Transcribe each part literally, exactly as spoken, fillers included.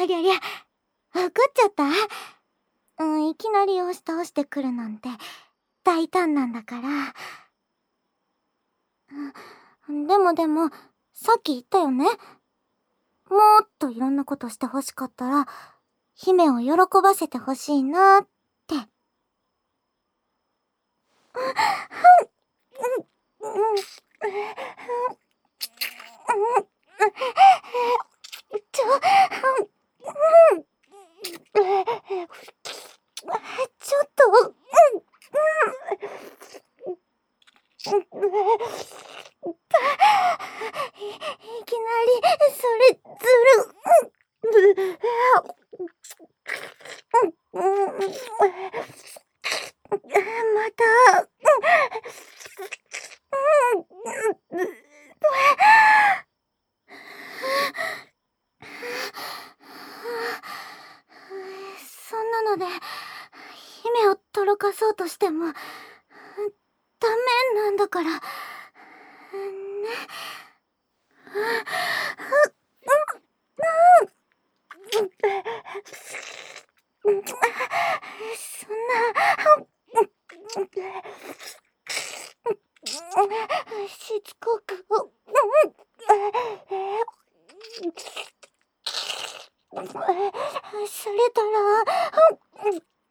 りゃりゃ、怒っちゃった？うん、いきなり押し倒してくるなんて大胆なんだから。うん、でもでも、さっき言ったよね。もっといろんなことしてほしかったら、姫を喜ばせてほしいなって。うん、うん、うん、うん、ちょ、うん、ちょっと、うん、うん、い、いきなり、それ、ずる、うん、うん、また、うん、うん、そんなので姫をとろかそうとしてもダメなんだからね。そんなしつこくされたら、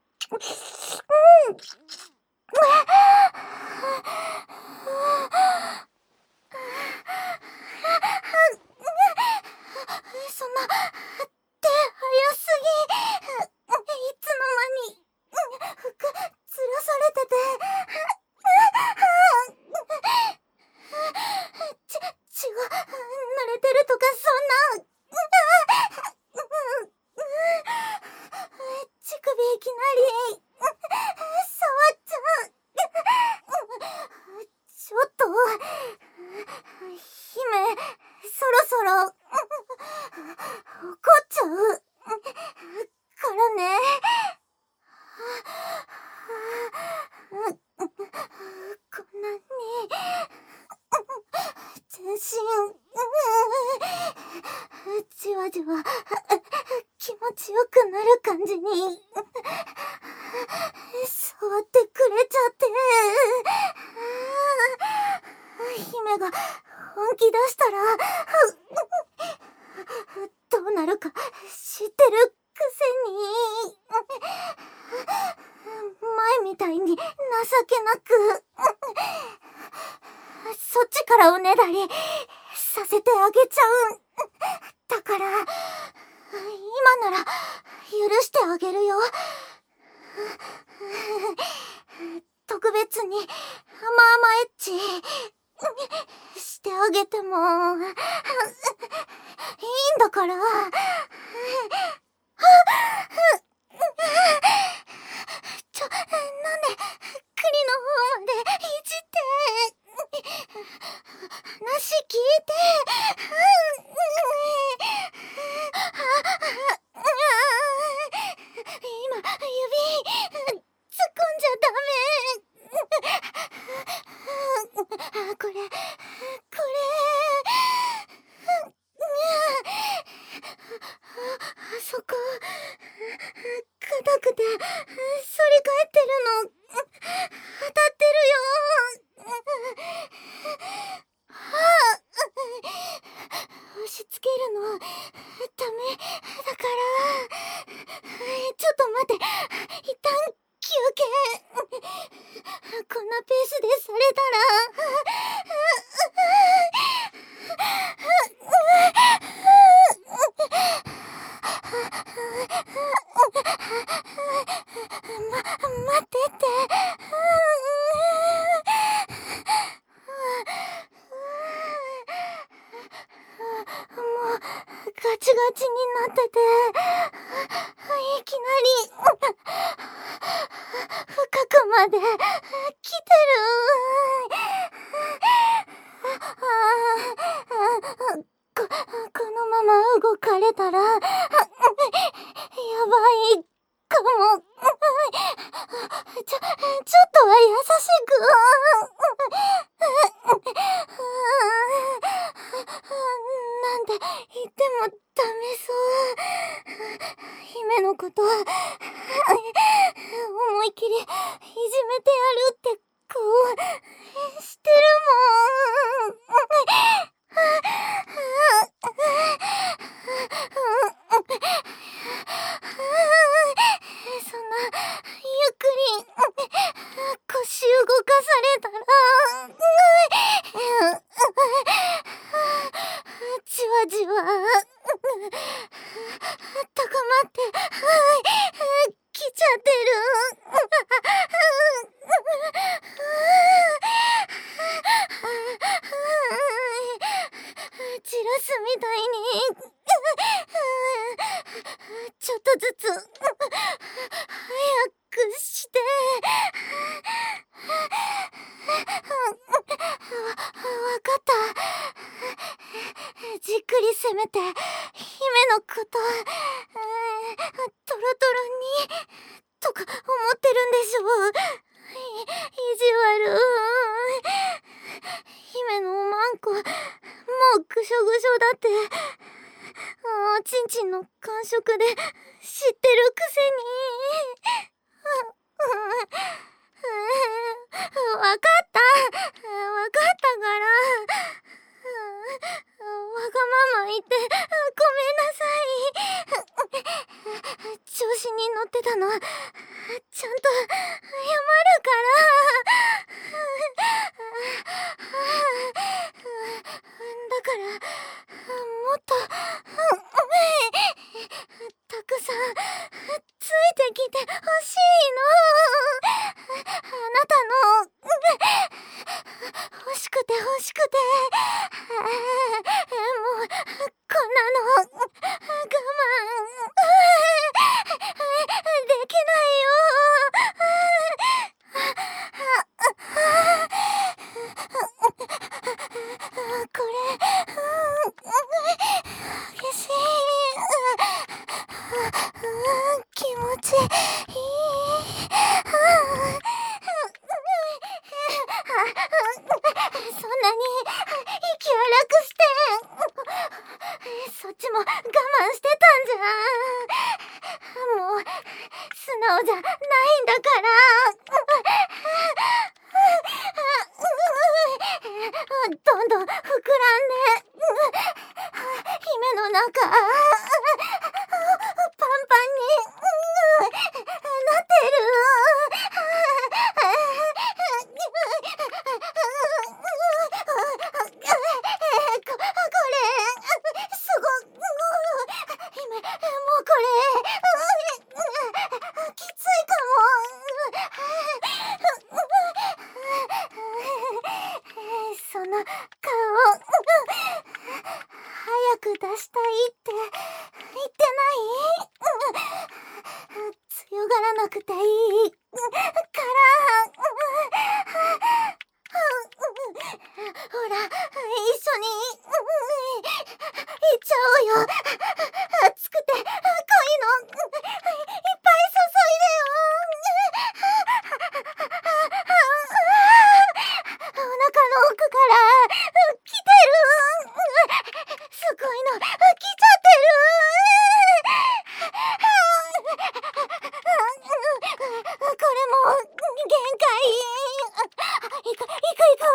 そんな、手早すぎ。いつの間に服ずらされてて、ち、血が濡れてるとかそんな。乳首いきなり触っちゃう。ちょっと姫、そろそろ怒っちゃうからね。こんなに全身じわじわ気持ちよくなる感じに触ってくれちゃって、姫が本気出したらどうなるか知ってるくせに、前みたいに情けなくそっちからおねだりさせてあげちゃうんだから、今なら許してあげるよ。特別に甘々エッチしてあげてもいいんだから。ちょ、なんで栗の方までいじって話聞いて。今指突っ込んじゃダメ。これこれあそこ硬くて反り返ってるの当たってるよ。押し付けるのダメだから、ちょっと待って、一旦休憩。こんなペースでされたらま、待ってって。もうガチガチになってて、いきなり深くまで来てる。こ、このまま動かれたらやばいかも。ちょ、ちょっとは優しく。なんなんて言ってもダメそう。姫のことは思い切りいじめてやるって顔してるもん。そんなゆっくり腰動かされたらじわじわ高まってきちゃってる。チラスみたいにちょっとずつ早くしてわかった。じっくり攻めて姫のことトロトロにとか思ってるんでしょう。い、意地悪。姫のおまんこもうぐしょぐしょだって、おちんちんの感触で知ってるくせに。わかった。わかったから。わがまま言ってごめんなさい。調子に乗ってたのちゃんと謝るからだからもっとたくさんついてきてほしいの。あなたの欲しくて欲しくてもうこんなの我慢できないよ。これ激しい。気持ちいい。そんなに息荒くしてそっちも我慢してたんじゃん。もう素直じゃないんだからどんどん膨らんで姫の中パンパンになってる。こ、これすご姫もうこれきついかも。その顔早く出したいって言ってない？強がらなくていいからほら一緒に行っちゃおうよ。熱くて濃いのいっぱい注いでよ。お腹の奥から来てる。すごいの来ちゃってる。これも限界。いくいくいく。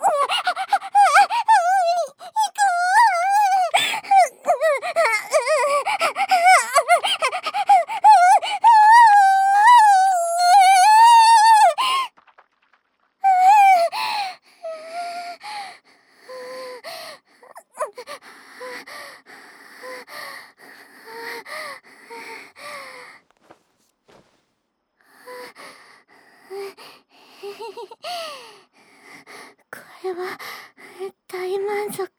これは大満足。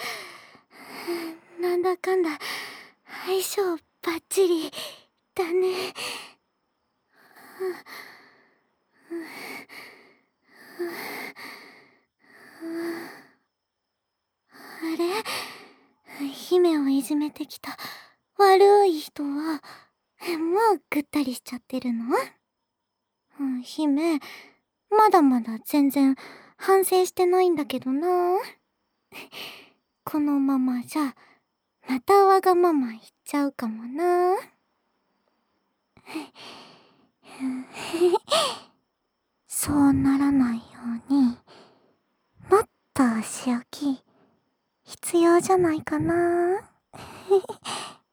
なんだかんだ相性バッチリだね。あれ？姫をいじめてきた悪い人はもうぐったりしちゃってるの？うん、姫まだまだ全然反省してないんだけどな。このままじゃまたわがまま言っちゃうかもな。そうならないように、もっとお仕置き必要じゃないかな。